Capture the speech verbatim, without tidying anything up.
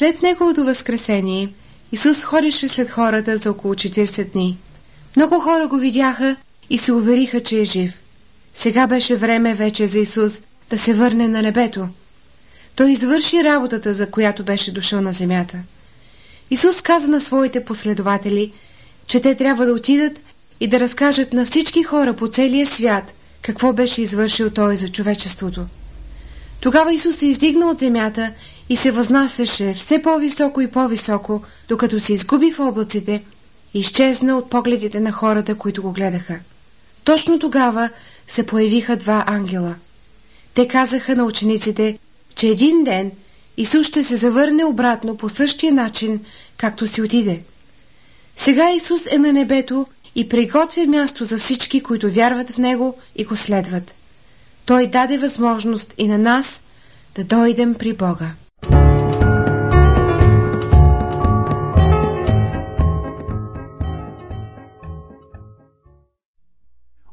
След неговото възкресение, Исус ходеше след хората за около четиридесет дни. Много хора го видяха и се увериха, че е жив. Сега беше време вече за Исус да се върне на небето. Той извърши работата, за която беше дошъл на земята. Исус каза на своите последователи, че те трябва да отидат и да разкажат на всички хора по целия свят какво беше извършил Той за човечеството. Тогава Исус се издигна от земята и се възнасяше все по-високо и по-високо, докато се изгуби в облаците и изчезна от погледите на хората, които го гледаха. Точно тогава се появиха два ангела. Те казаха на учениците, че един ден Исус ще се завърне обратно по същия начин, както си отиде. Сега Исус е на небето и приготвя място за всички, които вярват в Него и го следват. Той даде възможност и на нас да дойдем при Бога.